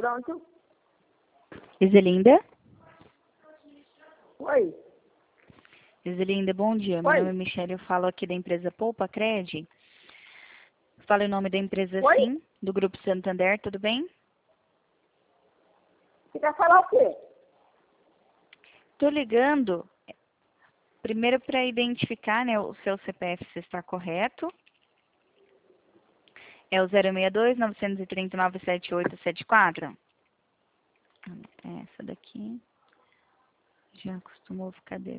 pronto. Iselinda? Oi. Iselinda, bom dia. Meu Oi. nome é Michele, eu falo aqui da empresa Poupa Cred. Falo em nome da empresa Oi? Sim, do Grupo Santander, tudo bem? Você quer falar o quê? Tô ligando, primeiro para identificar, né, o seu CPF se está correto. É o 062-939-7874. Essa daqui já costumou ficar dentro.